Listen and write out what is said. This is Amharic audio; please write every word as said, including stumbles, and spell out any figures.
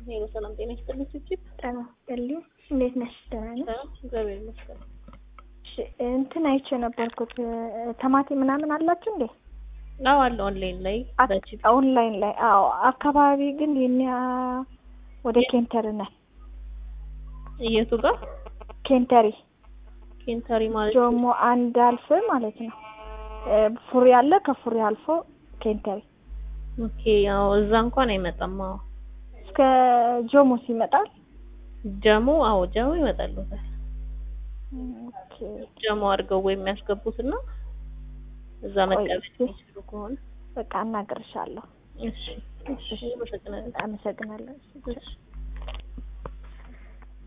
ሄሎ ሰላም ጤና ይስጥልኝ ቺፕ ጤና ይስጥልኝ እንዴት ነሽ? ደህና ነሽ? እግዚአብሔር ይመስገን። እሺ እንትን አይቼ ነበርኩት ተማቲ ምናምን አላችሁ እንዴ? አዎ አለ ኦንላይን ላይ በቺፕ ኦንላይን ላይ አዎ። አካባቢ ግን የኛ ወደ ኬንተሪ ነን። የቱ ጋር? ኬንተሪ ኬንተሪ ማለት ጆሞ አንድ አልፍ ማለት ነው። ፉሪ አለ ከፉሪ አልፎ ኬንተሪ። ኦኬ ያው እዛ እንኳን አይመጣም። አዎ እስከ ጆሞ ሲመጣል ጀሞ አዎ ጀሞ ይመጣል። ኦኬ ጀሞ አድርገው ወይ የሚያስገቡትና እዛ መቀበል ይችላሉ ከሆነ በቃ እናገርሻለሁ። እሺ እሺ አመሰግናለሁ። አመሰግናለሁ።